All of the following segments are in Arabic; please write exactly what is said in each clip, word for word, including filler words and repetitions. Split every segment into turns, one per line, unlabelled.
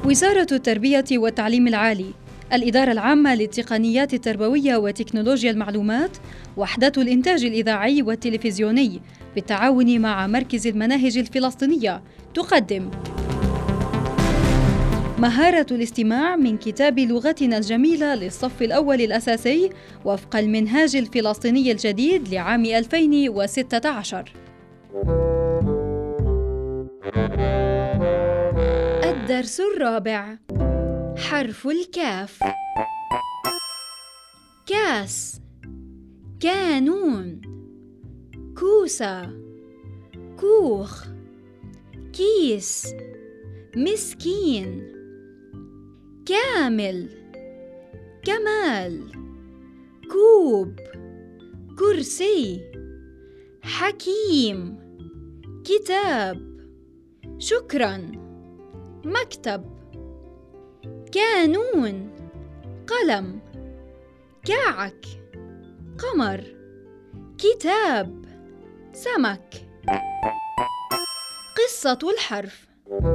وزارة التربية والتعليم العالي، الإدارة العامة للتقنيات التربوية وتكنولوجيا المعلومات، وحدة الإنتاج الإذاعي والتلفزيوني بالتعاون مع مركز المناهج الفلسطينية تقدم مهارة الاستماع من كتاب لغتنا الجميلة للصف الأول الأساسي وفق المنهاج الفلسطيني الجديد لعام ألفين وستة عشر. الدرس الرابع: حرف الكاف. كاس، كانون، كوسة، كوخ، كيس، مسكين، كامل، كمال، كوب، كرسي، حكيم، كتاب، شكراً، مكتب، كانون، قلم، كعك، قمر، كتاب، سمك. قصة الحرف.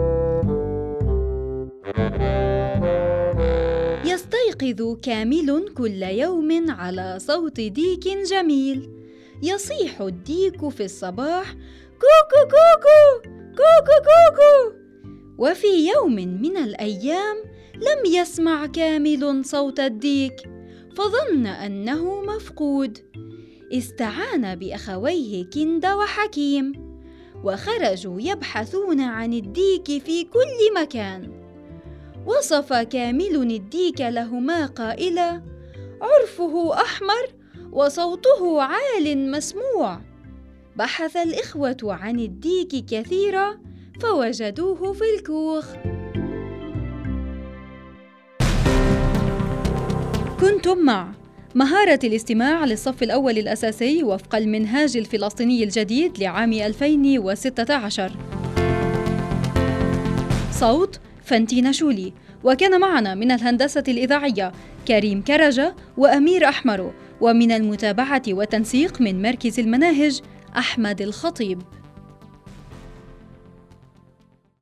يستيقظ كامل كل يوم على صوت ديك جميل. يصيح الديك في الصباح: كوكو كوكو كوكو كوكو. وفي يوم من الأيام لم يسمع كامل صوت الديك، فظن أنه مفقود. استعان بأخويه كند وحكيم، وخرجوا يبحثون عن الديك في كل مكان. وصف كامل الديك لهما قائلا: عرفه أحمر وصوته عال مسموع. بحث الإخوة عن الديك كثيرا فوجدوه في الكوخ. كنتم مع مهارة الاستماع للصف الأول الأساسي وفق المنهاج الفلسطيني الجديد لعام ألفين وستة عشر. صوت فانتينا شولي، وكان معنا من الهندسة الإذاعية كريم كرجة وأمير أحمر، ومن المتابعة والتنسيق من مركز المناهج أحمد الخطيب.